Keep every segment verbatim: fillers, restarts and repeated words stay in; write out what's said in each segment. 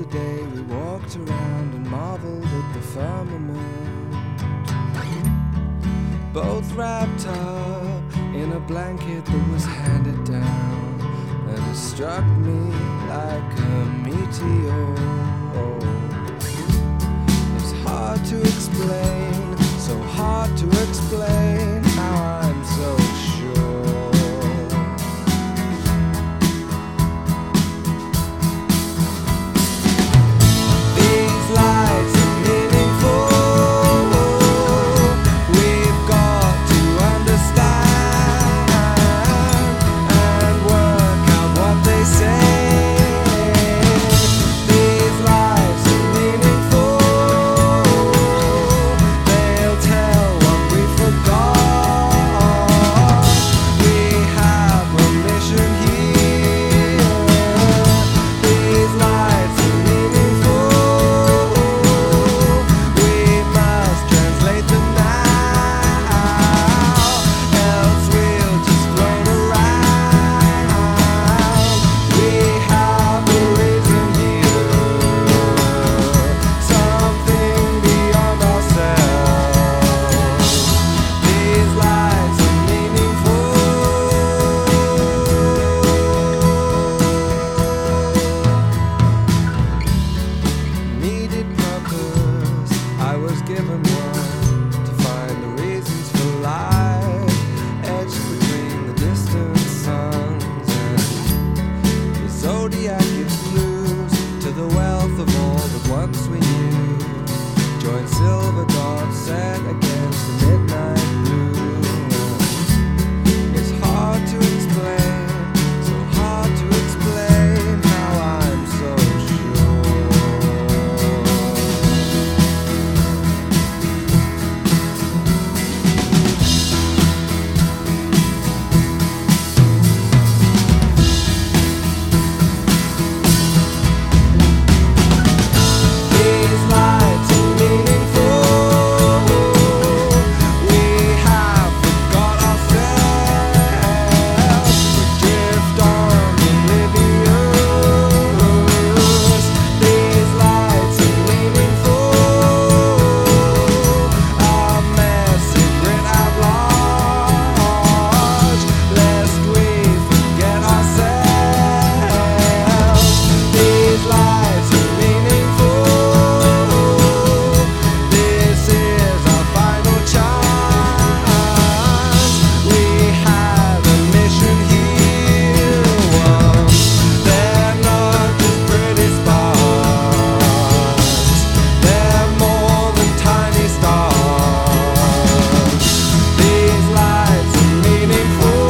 the day we walked around and marveled at the firmament, both wrapped up in a blanket that was handed down, and it struck me like a meteor. It's hard to explain, so hard to explain how I'm so sure. These lights are meaningful. We've got to understand and work out what they say. These lives are meaningful. They'll tell what we forgot. We have a mission here. These lives are meaningful. We must translate them now, else we'll just float around. We have a reason here, something beyond ourselves. These lives are meaningful. Needed purpose, I was given one to find the reasons for life, etched between the distant suns, and the zodiac gives clues to the wealth of all that once we knew. Join silver dots set against the midnight blue. It's hard to explain, so hard to explain how I'm so sure. These lights are meaningful. We have forgot ourselves. We drift on oblivious. These lights are meaningful. Our messy grit at large, lest we forget ourselves. These lights are meaningful. This is our final chance. We have a mission here. One, they're not just pretty sparks. They're more than tiny stars. These lights are meaningful.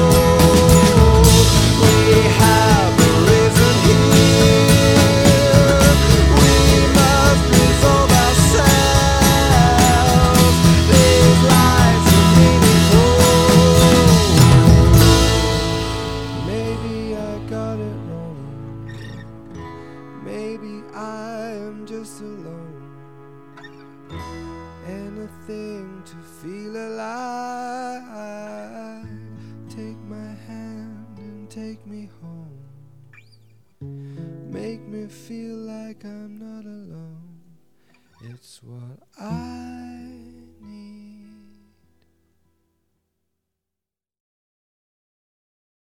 We have a reason here. We must resolve ourselves. These lights are meaningful. Maybe I got it wrong. Maybe I am just alone. Anything to feel alive. Take my hand and take me home. Make me feel like I'm not alone. It's what I